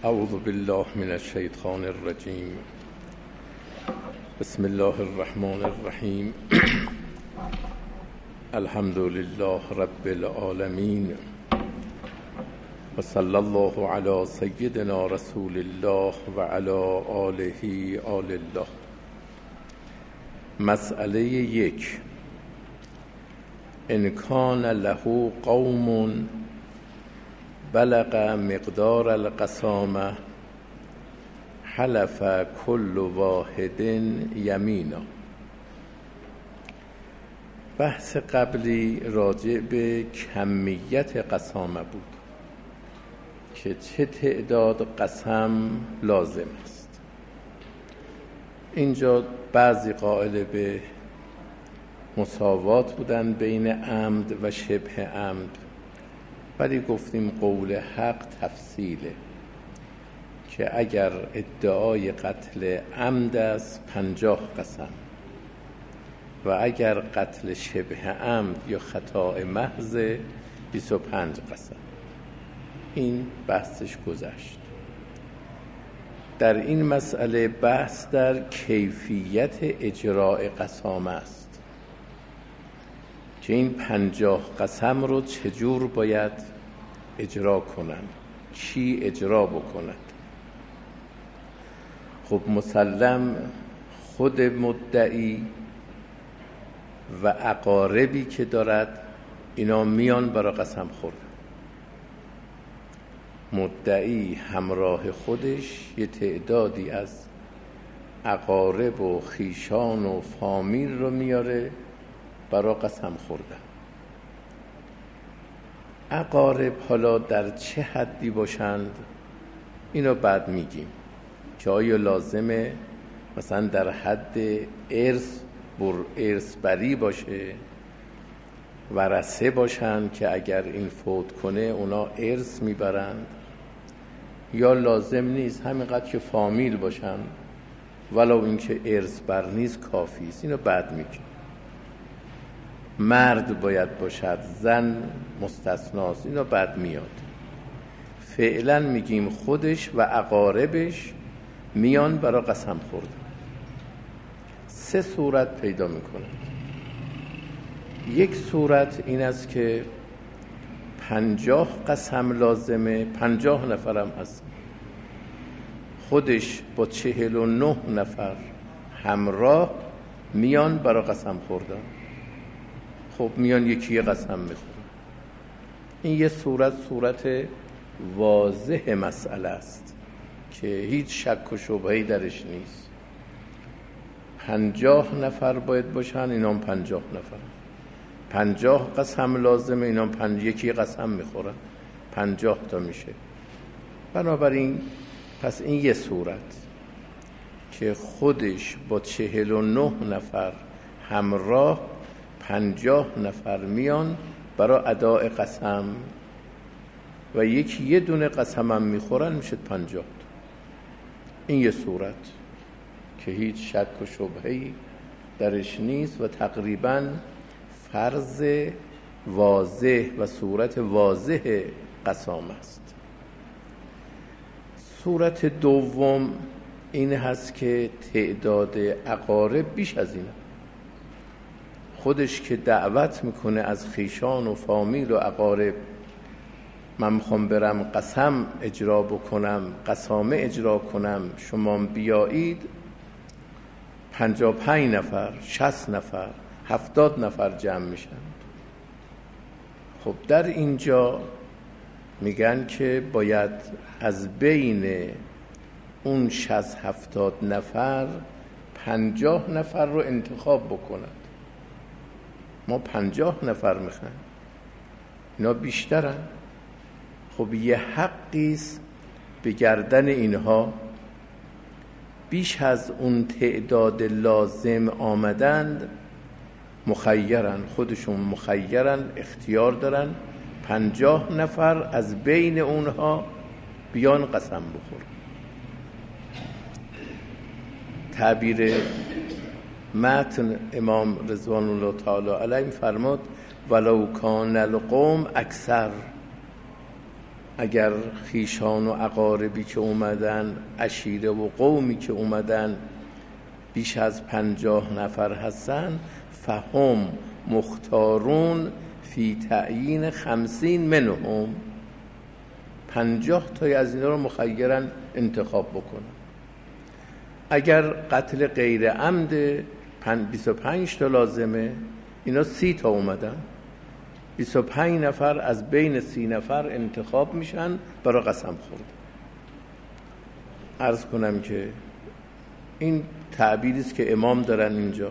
اعوذ بالله من الشیطان الرجیم. بسم الله الرحمن الرحیم. الحمد لله رب العالمین و صلی الله علی سیدنا رسول الله و علی آله آل الله. مسئله 1: ان کان له قوم بلغ مقدار القسامه حلف كل واحد یمینا. بحث قبلی راجع به کمیت قسامه بود که چه تعداد قسم لازم است. اینجا بعضی قائل به مساوات بودن بین عمد و شبه عمد، ولی گفتیم قول حق تفصیله که اگر ادعای قتل عمد است 50 قسم و اگر قتل شبه عمد یا خطا محض 25 قسم. این بحثش گذشت. در این مسئله بحث در کیفیت اجراء قسامه است که این 50 قسم رو چجور باید اجرا کنند، چی اجرا بکند. خب مسلم خود مدعی و اقاربی که دارد اینا میان برای قسم خوردن. مدعی همراه خودش یه تعدادی از اقارب و خیشان و فامیل رو میاره برای قسم خوردن. اقارب حالا در چه حدی باشند اینو بعد میگیم که آیا لازمه مثلا در حد ارث بری باشه، ورثه باشن که اگر این فوت کنه اونا ارث میبرند، یا لازم نیست همینقدر که فامیل باشن ولو اینکه ارث بر نیست کافی است. اینو بعد میگیم. مرد باید باشد، زن مستثناست، اینو بعد میاد. فعلا میگیم خودش و اقاربش میان برای قسم خوردن. 3 صورت پیدا میکنه. یک صورت این است که 50 قسم لازمه، 50 نفرم هست، خودش با 49 نفر همراه میان برای قسم خوردن. خب میان یکی قسم میخورن. این یه صورت واضح مسئله است که هیچ شک و شبهه‌ای درش نیست. 50 نفر باید باشن، اینام 50 نفر. 50 قسم لازمه، اینام یکی قسم میخورن، 50 تا میشه. بنابراین پس این یه صورت که خودش با 49 نفر همراه 50 نفر میان برای اداء قسم و یه دونه قسم هم میخورن، میشه 50 تا. این یه صورت که هیچ شک و شبهه‌ای درش نیست و تقریباً فرض واضح و صورت واضح قسام است. صورت دوم این هست که تعداد اقارب بیش از اینه. خودش که دعوت میکنه از خیشان و فامیل و اقارب، من میخوام برم قسم اجرا بکنم، قسامه اجرا کنم، شما بیایید. 55 نفر، 60 نفر، 70 نفر جمع میشن. خب در اینجا میگن که باید از بین اون 60-70 نفر 50 نفر رو انتخاب بکنند. ما 50 نفر میخوایم، اینا بیشترن. خب یه حقیست به گردن اینها، بیش از اون تعداد لازم آمدند مخیرن، خودشون مخیرن، اختیار دارن 50 نفر از بین اونها بیان قسم بخورن. تعبیر متن امام رضوان الله تعالی علیه فرمود ولو کان القوم اکثر، اگر خیشان و اقاربی که اومدن، عشیره و قومی که اومدن بیش از 50 نفر هستن، فهم مختارون فی تعیین 50 منهم، 50 تای از اینا رو مخیرن انتخاب بکنن. اگر قتل غیر عمد 25 تا لازمه، اینا 30 تا اومدن، 25 نفر از بین 30 نفر انتخاب میشن برای قسم خورد. عرض کنم که این تعبیری است که امام دارن اینجا.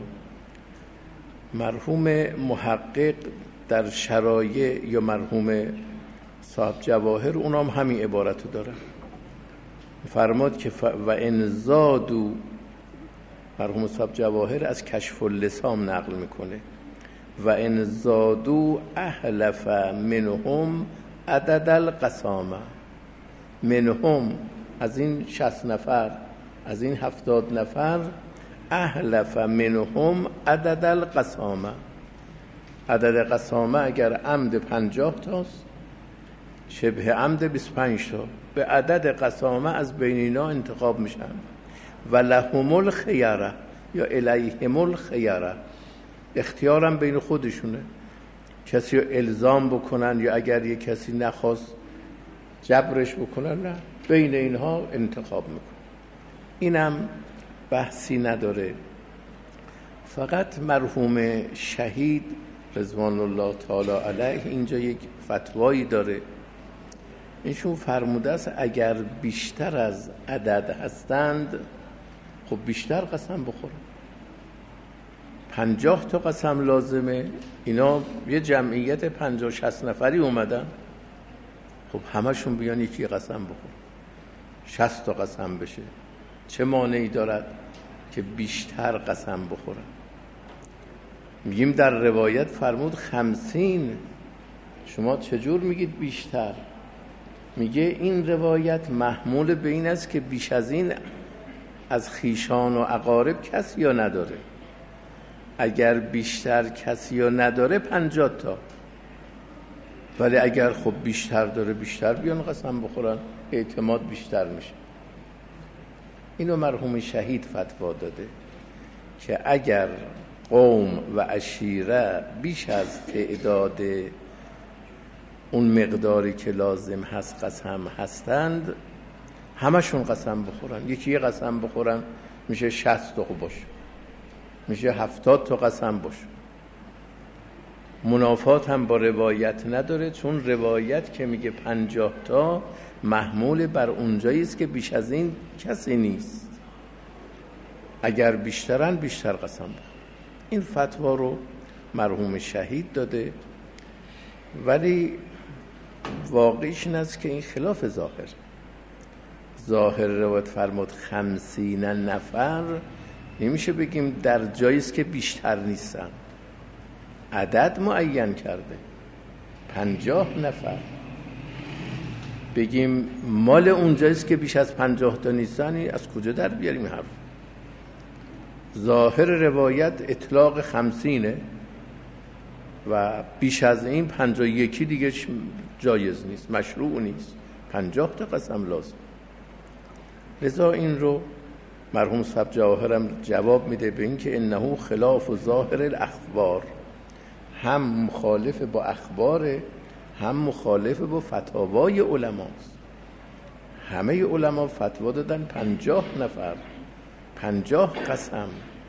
مرحوم محقق در شرایع یا مرحوم صاحب جواهر اونام همین عبارتو دارن، فرماد که و انزادو، مرحوم صاحب جواهر از کشف اللسان نقل میکنه، و انزادو احلف منهم عدد القسامه، منهم از این 60 نفر، از این 70 نفر، احلف منهم عدد القسامه، عدد قسامه اگر عمد 50 تاست، شبه عمد 25 تا، به عدد قسامه از بین اینا انتخاب میشن. و لهم الخیره یا الیهم الخیره، اختیارم بین خودشونه، کسی رو الزام بکنن یا اگر یک کسی نخواست جبرش بکنن، نه، بین اینها انتخاب میکنن. اینم بحثی نداره. فقط مرحوم شهید رضوان الله تعالی علیه اینجا یک فتوایی داره. ایشون فرموده است اگر بیشتر از عدد هستند، خب بیشتر قسم بخورن. 50 تا قسم لازمه، اینا یه جمعیت 50-60 نفری اومدن، خب همشون بیان یکی قسم بخورن، 60 تا قسم بشه. چه مانعی دارد که بیشتر قسم بخورن؟ میگیم در روایت فرمود 50. شما چجور میگید بیشتر؟ میگه این روایت محمول به این است که بیش از این از خیشان و اقارب کسی یا نداره. اگر بیشتر کسی یا نداره 50 تا، ولی اگر خب بیشتر داره بیشتر بیان قسم بخورن، اعتماد بیشتر میشه. اینو مرحوم شهید فتوا داده که اگر قوم و عشیره بیش از تعداد اون مقداری که لازم هست قسم هستند، همشون قسم بخورن. یکی یه قسم بخورن میشه 60 تا باشه، میشه 70 تا قسم باشه. منافات هم با روایت نداره، چون روایت که میگه 50 تا محمول بر اونجایی است که بیش از این کسی نیست. اگر بیشترن بیشتر قسم بخورن. این فتوا رو مرحوم شهید داده، ولی واقعیش این است که این خلاف ظاهر روایت فرمود 50 نفر، نمیشه بگیم در جایی است که بیشتر نیستن، عدد معین کرده 50 نفر، بگیم مال اونجایی است که بیش از 50 تا نیستن، از کجا در بیاریم حرف؟ ظاهر روایت اطلاق 50 و بیش از این 51 دیگه جایز نیست، مشروع نیست، 50 تا قسم لازم. لذا این رو مرحوم صاحب جواهرم جواب میده به این که انه خلاف و ظاهر الاخبار، هم مخالف با اخباره، هم مخالف با فتاوای علماست. همه علما فتوا دادن 50 نفر، 50 قسم.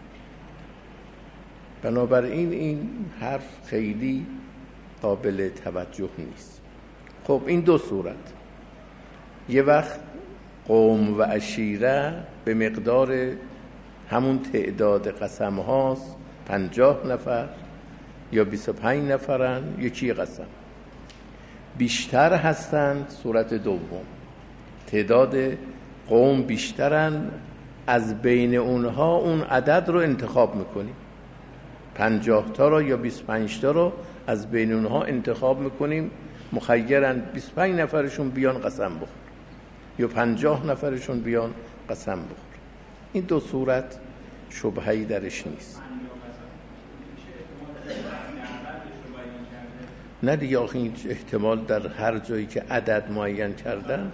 بنابراین این حرف خیلی قابل توجه نیست. خب این دو صورت، یه وقت قوم و عشیره به مقدار همون تعداد قسم هاست، 50 نفر یا 25 نفرن، یکی قسم. بیشتر هستند، صورت دوم، تعداد قوم بیشترن، از بین اونها اون عدد رو انتخاب میکنیم، 50 تا رو یا 25 تا رو از بین اونها انتخاب میکنیم، مخیرن 25 نفرشون بیان قسم بخور یا 50 نفرشون بیان قسم بخور. این دو صورت شبهه‌ای درش نیست. نه دیگه، آخه این احتمال در هر جایی که عدد معین کردن.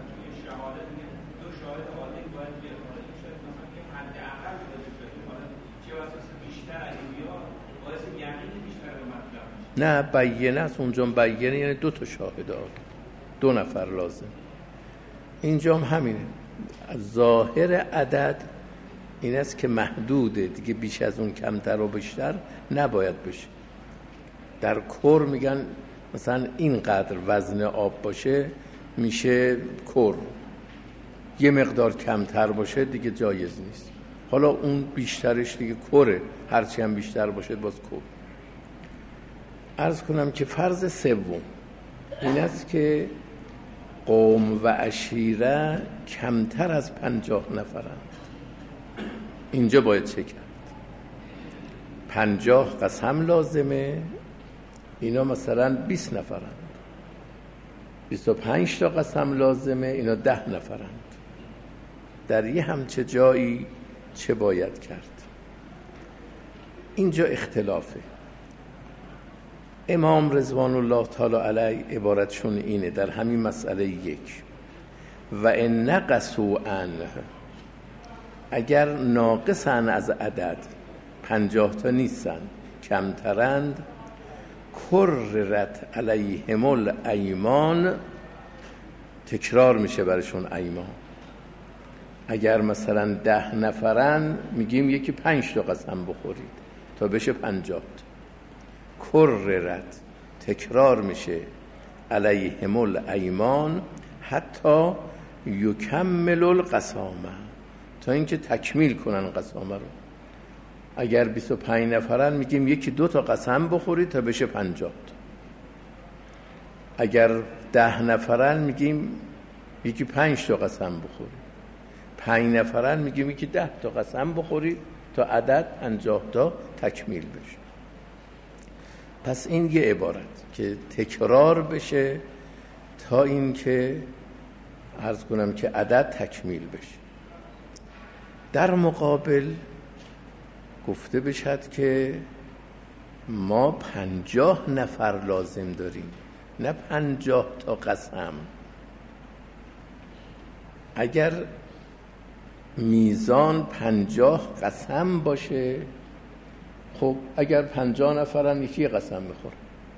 نه بیینه است اونجا، بیینه یعنی 2 تا شاهد، 2 نفر لازم. اینجا هم همینه، ظاهر عدد این است که محدوده دیگه، بیش از اون کمتر و بیشتر نباید بشه. در کر میگن مثلا اینقدر وزن آب باشه میشه کر، یه مقدار کمتر باشه دیگه جایز نیست. حالا اون بیشترش دیگه کره، هرچی هم بیشتر باشه باز کر. عرض کنم که فرض سوم این است که قوم و عشیره کمتر از 50 نفرند. اینجا باید چه کرد؟ 50 قسم لازمه، اینا مثلا 20 نفرند. 25 تا قسم لازمه، اینا 10 نفرند. در یه همچه جایی چه باید کرد؟ اینجا اختلافه. امام رضوان الله تعالی علیه عبارتشون اینه در همین مسئله 1: و ان نقصوا عنه، اگر ناقصن از عدد 50 تا نیستن، کمترند، کررت علیهم الایمان، تکرار میشه برشون ایمان. اگر مثلا 10 نفرن میگیم یکی 5 تا قسم بخورید تا بشه 50. کررت تکرار میشه علیهم الایمان حتی یکمل القسامه، تا اینکه تکمیل کنن قسامه رو. اگر 25 نفرن میگیم یکی 2 تا قسم بخورید تا بشه 50. اگر 10 نفرن میگیم یکی 5 تا قسم بخورید. 5 نفرن میگیم یکی 10 تا قسم بخورید تا عدد 50 تا تکمیل بشه. پس این یه عبارت که تکرار بشه تا این که عرض کنم که عدد تکمیل بشه. در مقابل گفته بشد که ما 50 نفر لازم داریم، نه 50 تا قسم. اگر میزان 50 قسم باشه، خب اگر 50 نفرن یکی قسم میخورن،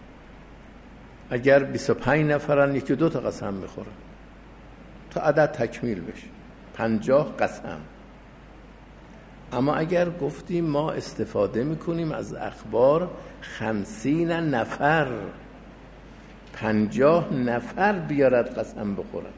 اگر 25 نفرن یکی 2 تا قسم میخورن تا عدد تکمیل بشه 50 قسم. اما اگر گفتیم ما استفاده میکنیم از اخبار 50 نفر، 50 نفر بیارد قسم بخورن،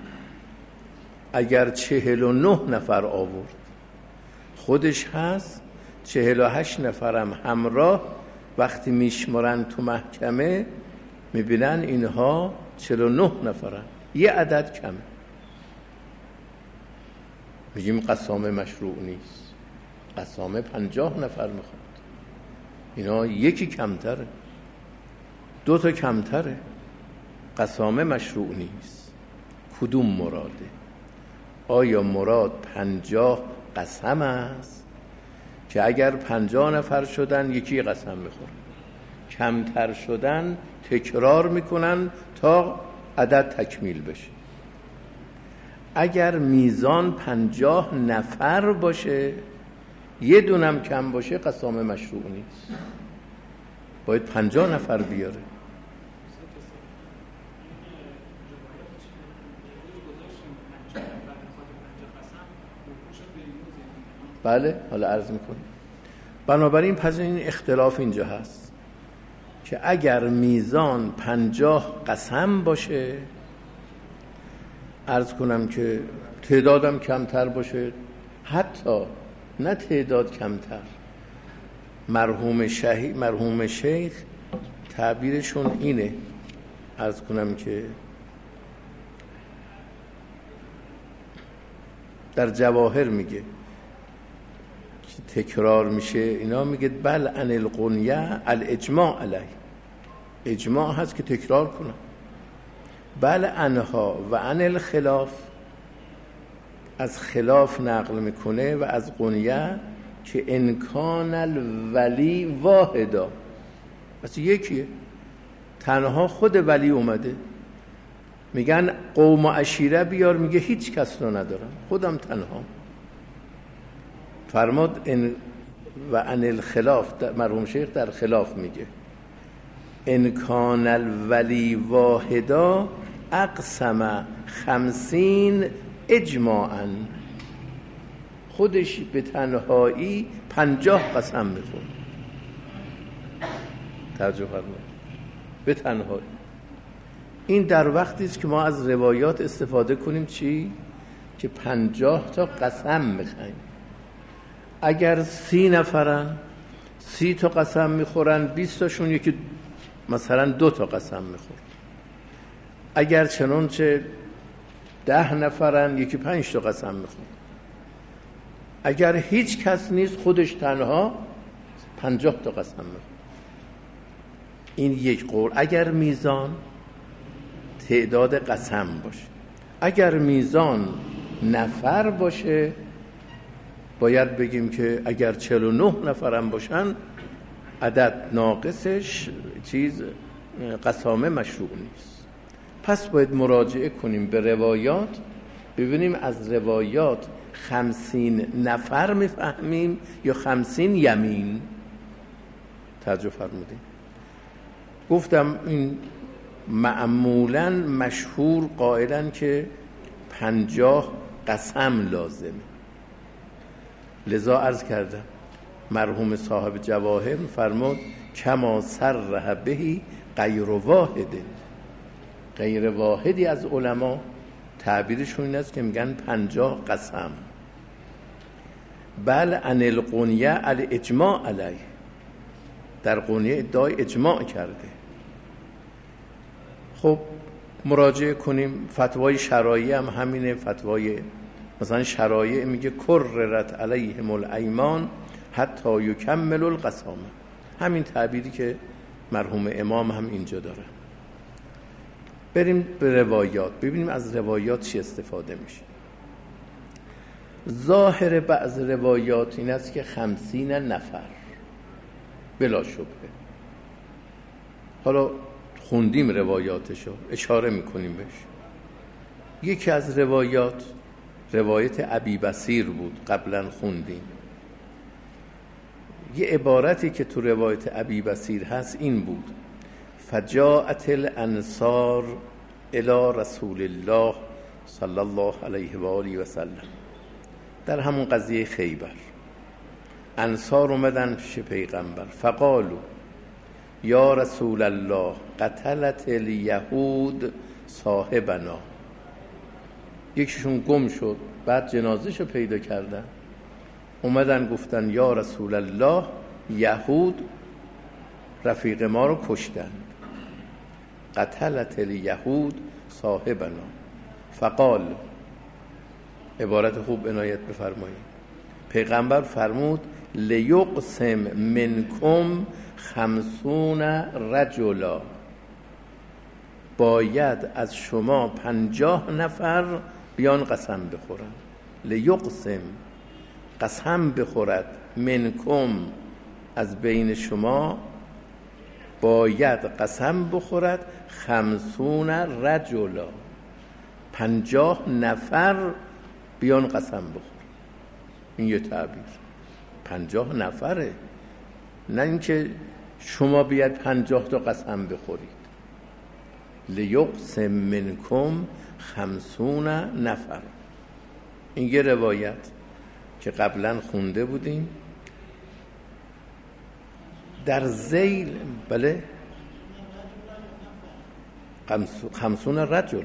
اگر 49 نفر آورد خودش هست، 48 نفرم همراه، وقتی میشمارن تو محکمه میبینن اینها 49 نفرن، یه عدد کمه، میگیم قسامه مشروع نیست. قسامه 50 نفر میخواد، اینا یکی کمتره، 2 تا کمتره، قسامه مشروع نیست. کدوم مراده؟ آیا مراد 50 قسم است که اگر 50 نفر شدن یکی قسم میخورن، کمتر شدن تکرار میکنن تا عدد تکمیل بشه؟ اگر میزان 50 نفر باشه، یه دونم کم باشه، قسامه مشروع نیست، باید 50 نفر بیاره. بله، حالا عرض میکنیم. بنابراین پس این اختلاف اینجا هست که اگر میزان 50 قسم باشه، عرض کنم که تعدادم کمتر باشه، حتی نه تعداد کمتر، مرحوم شیخ تعبیرشون اینه، عرض کنم که در جواهر میگه که تکرار میشه اینا، میگه بل ان القنیه الاجماع علیه، اجماع هست که تکرار کنن. بل انها و ان الخلاف، از خلاف نقل میکنه، و از قنیه که انکان الولی واحدا، بس یکیه، تنها خود ولی اومده، میگن قوم و عشیره بیار، میگه هیچ کس رو ندارم، خودم تنها. فرمود و عن الخلاف، مرحوم شیخ در خلاف میگه ان کان الولی واحدا اقسم 50 اجماعا، خودش به تنهایی 50 قسم میخورد. توجه فرمایید، به تنهایی. این در وقتی است که ما از روایات استفاده کنیم چی؟ که 50 تا قسم میخوایم. اگر 30 نفرن 30 تا قسم میخورن، 20 تاشون یکی مثلا 2 تا قسم میخورد. اگر چنانچه 10 نفرن یکی 5 تا قسم میخورد. اگر هیچ کس نیست خودش تنها 50 تا قسم میخورد. این یک قول. اگر میزان تعداد قسم باشه، اگر میزان نفر باشه باید بگیم که اگر 49 نفرم باشن عدد ناقصش قسامه مشروع نیست. پس باید مراجعه کنیم به روایات، ببینیم از روایات 50 نفر میفهمیم یا 50 یمین. توجه فرمودیم. گفتم این معمولاً مشهور قائلن که 50 قسم لازمه. لذا عرض کردم مرحوم صاحب جواهر فرمود کما صرح بهی غیر واحد، غیر واحدی از علما تعبیرشون این است که میگن 50 قسم. بل عن القنیه الاجماع علیه، در قنیه ادعای اجماع کرده. خب مراجعه کنیم فتوای شرایع هم همینه. فتوای مثلا شرایع میگه کررت علیهم الایمان حتی یکمل القسامه، همین تعبیری که مرحوم امام هم اینجا داره. بریم به روایات ببینیم از روایات چی استفاده میشه. ظاهر بعض روایات این است که 50 نفر بلا شبهه. حالا خوندیم روایاتشو، اشاره میکنیم بهش. یکی از روایات روایت ابی بصیر بود، قبلا خوندیم. یه عبارتی که تو روایت ابی بصیر هست این بود: فجاءت الانصار الی رسول الله صلی الله علیه و آله و سلم. در همون قضیه خیبر انصار اومدن پیش پیغمبر، فقالو یا رسول الله قتلت الیهود صاحبنا. یکیشون گم شد، بعد جنازهشو پیدا کردن، اومدن گفتن یا رسول الله یهود رفیق ما رو کشتن. قتلت الیهود صاحبنا. فقال، عبارت خوب عنایت بفرمایید، پیغمبر فرمود لیقسم منکم 50 رجلا، باید از شما 50 نفر بیان قسم بخورن. لیقسم، قسم بخورد، منکم، از بین شما، باید قسم بخورد 50 رجلا، 50 نفر بیان قسم بخور. این یه تعبیر، 50 نفره، نه اینکه شما بیاد 50 تا قسم بخورید. لیقسم منکم 50 نفر. این یه روایت که قبلا خونده بودیم. در ذیل بله 50 رجل،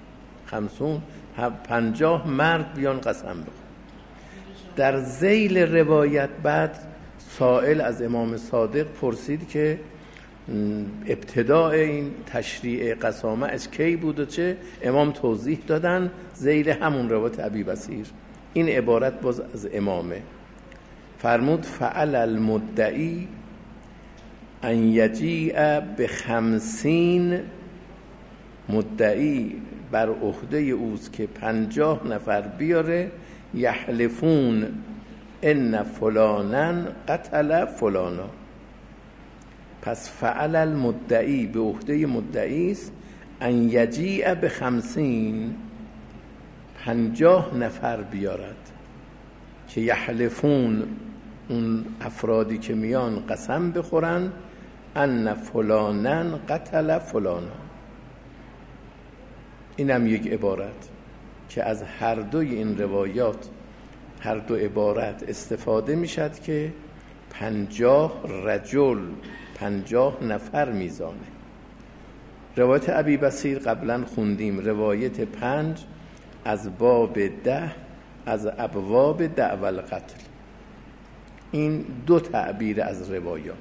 50 مرد بیان قسم بخور. در ذیل روایت بعد سائل از امام صادق پرسید که ابتداء این تشریع قسامه از کی بود و چه؟ امام توضیح دادن ذیل همون روایت ابی بصیر. این عبارت باز از امامه. فرمود فعل المدعی ان یجیع ب50، مدعی بر عهده اوست که 50 نفر بیاره، یحلفون ان فلانا قتل فلانا، پس فعل المدعی، به عهده مدعی است ان یجیء ب50، 50 نفر بیارد که یحلفون، اون افرادی که میان قسم بخورن ان فلانن قتل فلانا. اینم یک عبارت که از هر دوی این روایات، هر دو عبارت استفاده میشد که 50 رجل، 50 نفر میزانه. روایت ابی بصیر قبلا خوندیم، روایت 5 از باب 10 از ابواب دعوی القتل. این دو تعبیر از روایات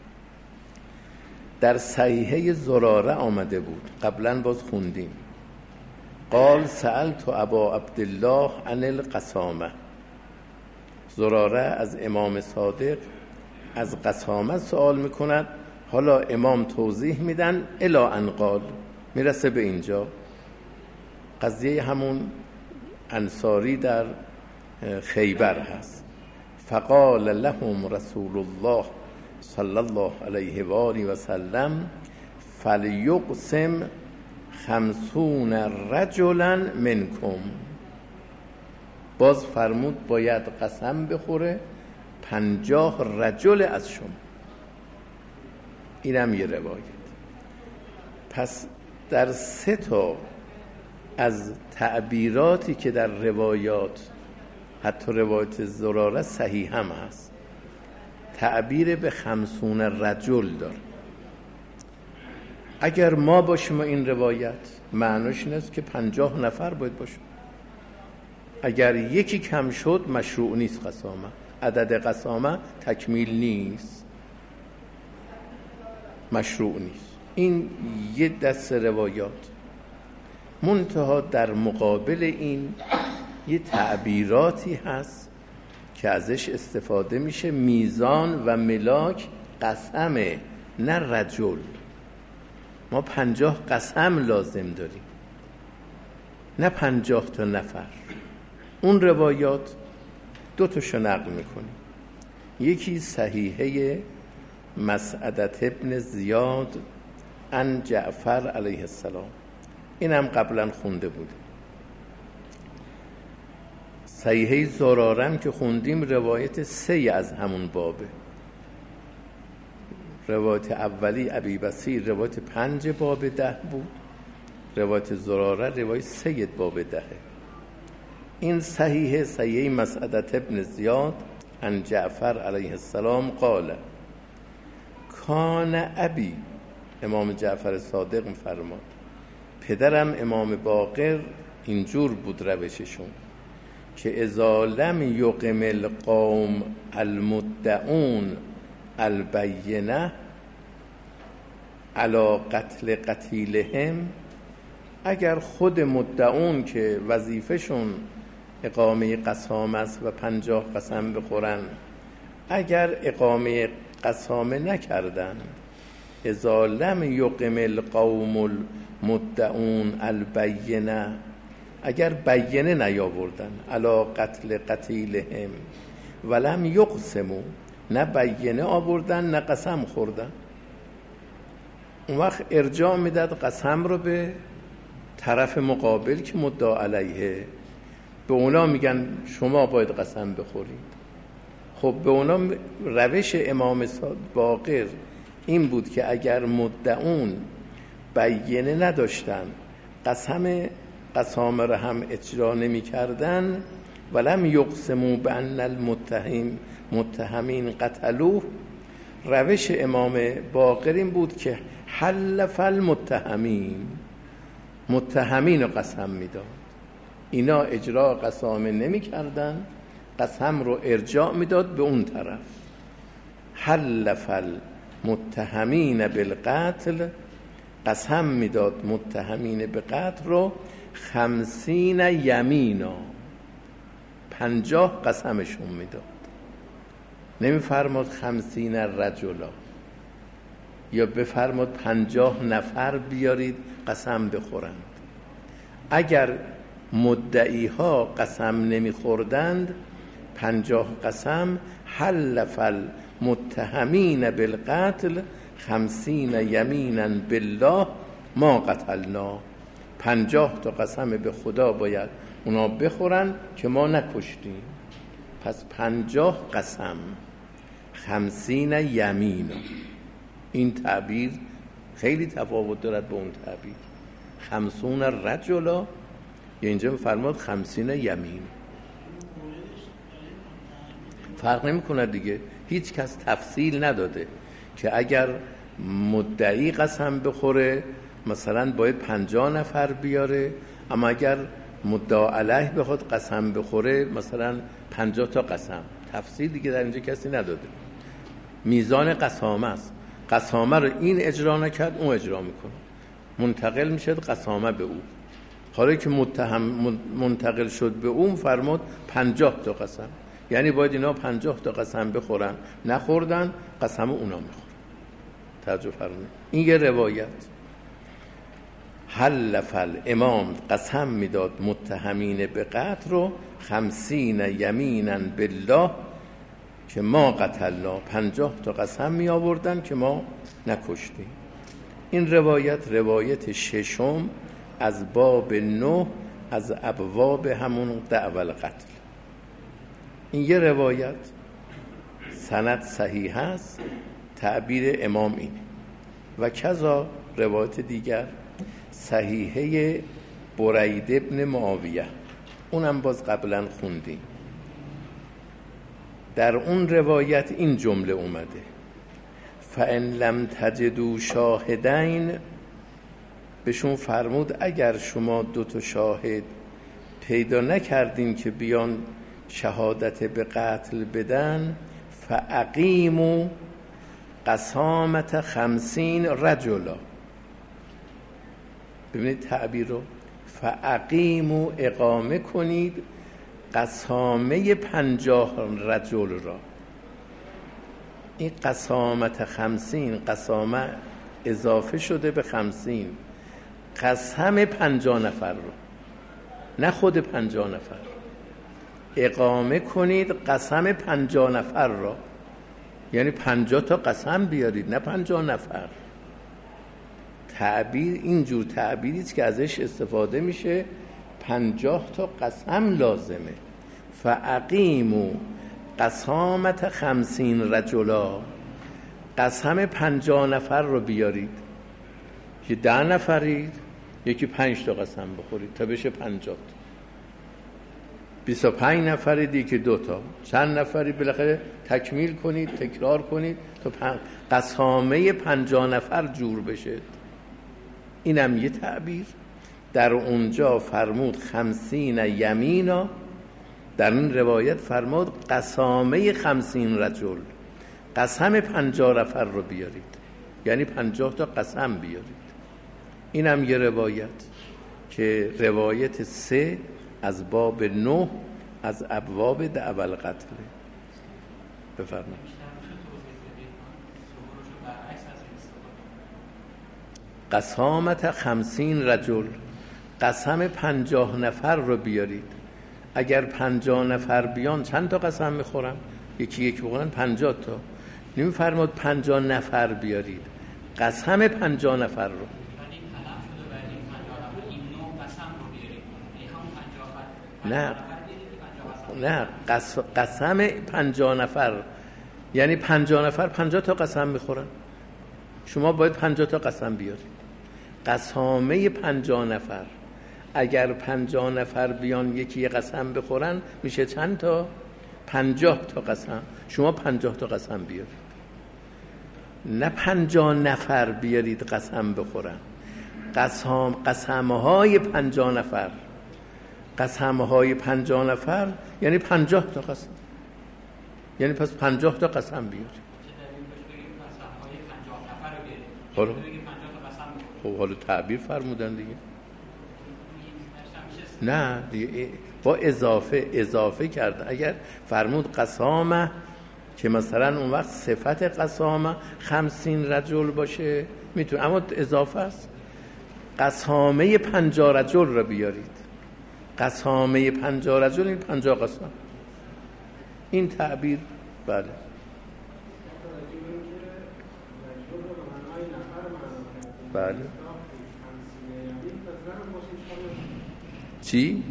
در صحیحه زراره آمده بود، قبلا باز خوندیم. قال سألت ابا عبدالله عن القسامه، زراره از امام صادق از قسامه سوال میکند. حالا امام توضیح میدن الی ان قال، میرسه به اینجا قضیه همون انصاری در خیبر هست. فقال لهم رسول الله صلی الله علیه و آله و سلم فلیقسم 50 رجلا منکم، باز فرمود باید قسم بخوره 50 رجل از شما. اینم یه روایت. پس در 3 تا از تعبیراتی که در روایات، حتی روایت زراره صحیح هم هست، تعبیر به 50 رجل داره. اگر ما باشیم این روایت معنیش این است که 50 نفر باید باشه. اگر یکی کم شد مشروع نیست قسامه، عدد قسامه تکمیل نیست، مشروع نیست. این یه دست روایات. منتها در مقابل این یه تعبیراتی هست که ازش استفاده میشه. میزان و ملاک قسمه، نه رجل. ما 50 قسم لازم داریم، نه 50 تا نفر. اون روایات 2 تاشو نقل میکنیم. یکی صحیحه مسعدة ابن زیاد عن جعفر علیه السلام، اینم قبلا خونده بوده. صحیحه زرارم که خوندیم روایت 3 از همون بابه. روایت اولی ابی بصیر روایت 5 باب 10 بود، روایت زراره روایت 3 باب 10. این صحیحه مسعدة ابن زیاد عن جعفر علیه السلام قال کان ابی، امام جعفر صادق فرماد پدرم امام باقر اینجور بود روششون که اذا لم یقم القوم المدعون البینه علی قتل قتیلهم، اگر خود مدعون که وظیفشون اقامه قسام است و 50 قسم بخورن، اگر اقامه قسامه نکردن، اذا لم یقم القوم المدعون البینه، اگر بینه نیاوردن علی قتل قتیلهم ولم یقسموا، نه بینه آوردن نه قسم خوردن، اون وقت ارجاع میداد قسم رو به طرف مقابل که مدعا علیه. به اونا میگن شما باید قسم بخورید. خب به اونا روش امام باقر این بود که اگر مدعون بینه نداشتن، قسامه رو هم اجرا نمی کردن، ولم یقسموا بان المتهمین قتلوه، روش امام باقر این بود که حلف المتهمین، متهمین رو قسم میداد. اینا اجرا قسامه نمی کردن، قسم رو ارجاع میداد به اون طرف. حلف المتهمین بالقتل، قسم میداد متهمین به قتل رو 50 یمینا، 50 قسمشون میداد. نمیفرماد 50 رجلا، یا بفرماد 50 نفر بیارید قسم بخورند. اگر مدعی ها قسم نمیخوردند 50 قسم، حلف المتهمین بالقتل 50 یمینا بالله ما قتلنا. 50 تا قسم به خدا باید اونا بخورن که ما نکشتیم. پس 50 قسم، 50 یمین. این تعبیر خیلی تفاوت دارد با اون تعبیر. 50 رجلا، یا اینجا فرمود 50 یمین. فرق نمی کنه دیگه. هیچ کس تفصیل نداده که اگر مدعی قسم بخوره مثلا باید 50 نفر بیاره، اما اگر مدعا علیه بخواد قسم بخوره مثلا 50 تا قسم. تفصیل دیگه در اینجا کسی نداده. میزان قسامه است. قسامه رو این اجرا نکرد اون اجرا میکنه، منتقل میشد قسامه به او. حالا که متهم منتقل شد به اون فرمود 50 تا قسم، یعنی باید اینا 50 تا قسم بخورن، نخوردن قسم اونا میخورن. توجه فرمایید. این یه روایت. حلف الامام، قسم میداد متهمین به قتل رو 50 یمینا بالله که ما قتلنا. 50 تا قسم می آوردن که ما نکشتیم. این روایت ششم از باب 9 از ابواب همون دعوی القتل. این یه روایت سند صحیح است، تعبیر امام اینه. و کذا روایت دیگر صحیحه برید ابن معاویه، اونم باز قبلا خوندیم. در اون روایت این جمله اومده: فَإِن لَمْ تَجِدُوا شاهدین. بهشون فرمود اگر شما 2 تا شاهد پیدا نکردین که بیان شهادت به قتل بدن، فَأَقِیمُوا قسامة 50 رجلا. ببینید تعبیر رو، فَأَقِیمُوا اقامه کنید قسامه 50 رجل را. این قسامت 50 قسامه اضافه شده به 50، قسم 50 نفر رو، نه خود 50 نفر. اقامه کنید قسم 50 نفر را، یعنی 50 تا قسم بیارید، نه 50 نفر. تعبیر اینجور تعبیریست که ازش استفاده میشه. 50 تا قسم لازمه. فاقیموا قسامت 50 رجلا. قسم 50 نفر رو بیارید که 10 نفرید، یکی 5 تا قسم بخورید تا بشه 50 تا. 25 نفرید یکی 2 تا، چند نفری بالاخره تکمیل کنید، تکرار کنید تا قسامه 50 نفر جور بشه. اینم یه تعبیر. در اونجا فرمود 50 یمینا، در این روایت فرمود قسامه 50 رجل، قسم 50 نفر رو بیارید، یعنی 50 تا قسم بیارید. اینم یه روایت که روایت 3 از باب 9 از ابواب دعوی القتل. بفرمایید. قسامت 50 رجل، قسم 50 نفر رو بیارید. اگر 50 نفر بیان چند تا قسم میخورن؟ یکی یک بخورن 50 تا. نمیفرماد 50 نفر بیارید، قسم 50 نفر رو. نه قسم 50 نفر، یعنی 50 نفر 50 تا قسم میخورن، شما باید 50 تا قسم بیارید. قسامه 50 نفر، اگر 50 نفر بیان یکی قسم بخورن میشه چند تا؟ 50 تا قسم. شما 50 تا قسم بیارید، نه 50 نفر بیارید قسم بخورن. قسمهای 50 نفر، قسمهای 50 نفر یعنی 50 تا قسم، یعنی پس 50 تا قسم بیارید. حالا تعبیر فرمودن دیگه. نه دیگه با اضافه کردن. اگر فرمود قسامه که مثلا اون وقت صفت قسامه 50 رجل باشه میتونه، اما اضافه است. قسامه 50 رجل را بیارید، قسامه 50 رجل این 50 قسم. این تعبیر بله. بله. چی؟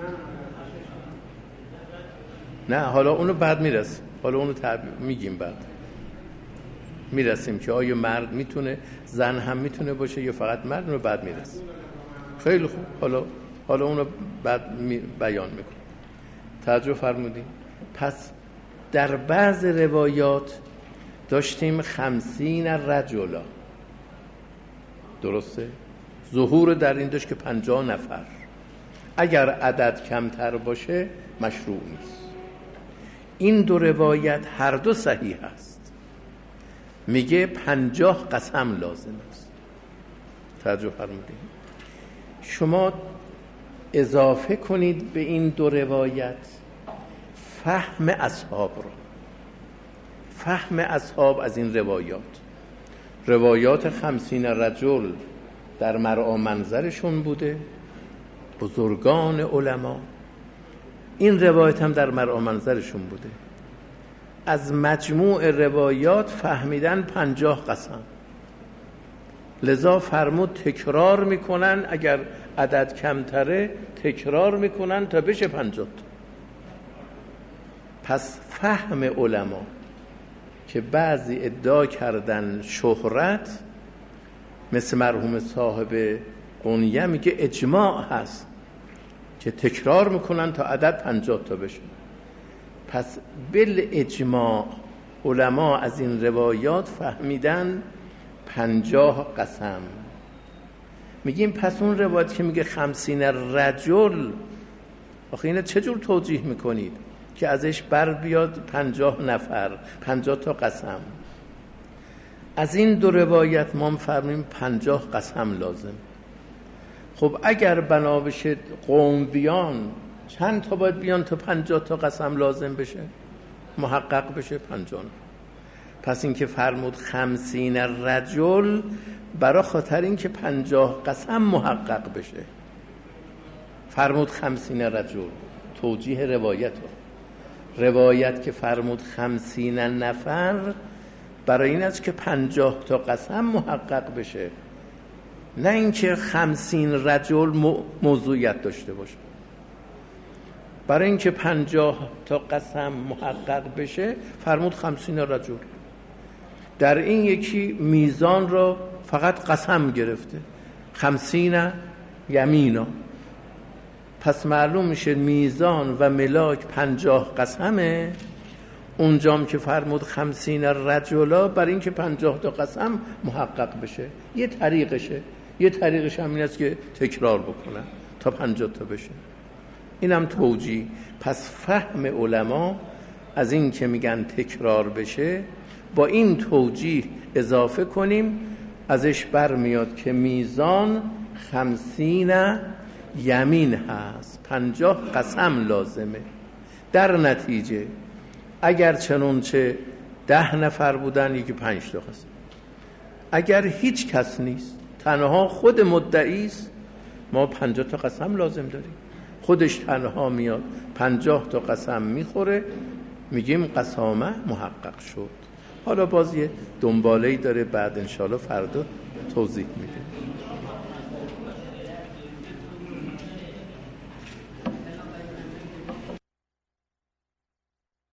نه حالا اونو بعد میرسیم، حالا اونو میگیم بعد میرسیم که آیا مرد میتونه، زن هم میتونه باشه یا فقط مرد، اونو بعد میرسیم. خیلی خوب، حالا اونو بعد بیان میکنم. توجه فرمودیم. پس در بعض روایات داشتیم 50 رجلا، درسته؟ ظهور در این داشت که 50 نفر. اگر عدد کمتر باشه مشروع نیست. این دو روایت هر دو صحیح است. میگه 50 قسم لازم است. توجه فرمودید. شما اضافه کنید به این دو روایت فهم اصحاب رو. فهم اصحاب از این روایات 50 رجل در مرعا منظرشون بوده، بزرگان علما. این روایت هم در مرعا منظرشون بوده. از مجموع روایات فهمیدن 50 قسم. لذا فرمود تکرار میکنن، اگر عدد کمتره تکرار میکنن تا بشه 50. پس فهم علما که بعضی ادعا کردن شهرت، مثل مرحوم صاحب قنیه میگه اجماع هست که تکرار میکنن تا عدد 50 تا بشه. پس بالاجماع علما از این روایات فهمیدن 50 قسم. میگیم پس اون روایت که میگه 50 رجل، آخه اینو چجور توجیه میکنید که ازش بر بیاد 50 نفر 50 تا قسم؟ از این دو روایت ما فهمیم 50 قسم لازم. خب اگر بنا بشه قوم بیان، چند تا باید بیان تا 50 تا قسم لازم بشه، محقق بشه 50. پس این که فرمود 50 رجل برای خاطر این که 50 قسم محقق بشه فرمود 50 رجل. توجیه روایت که فرمود 50 نفر برای این است که 50 تا قسم محقق بشه، نه اینکه 50 رجل موضوعیت داشته باشه. برای اینکه 50 تا قسم محقق بشه فرمود 50 رجل. در این یکی میزان را فقط قسم گرفته، 50 یمینا. پس معلوم میشه میزان و ملاک 50 قسمه. اونجام که فرمود 50 رجلا برای اینکه 50 تا قسم محقق بشه. یه طریقش هم این است که تکرار بکنن تا 50 تا بشه. اینم توجیه. پس فهم علما از این که میگن تکرار بشه با این توجیه اضافه کنیم، ازش برمیاد که میزان 50 یمین هست، 50 قسم لازمه. در نتیجه اگر چنانچه 10 نفر بودن یکی 5 تا قسم. اگر هیچ کس نیست، تنها خود مدعی است، ما 50 تا قسم لازم داریم. خودش تنها میاد 50 تا قسم میخوره، میگیم قسامه محقق شد. حالا باز یه دنباله‌ای داره، بعد انشالله فردا توضیح میده.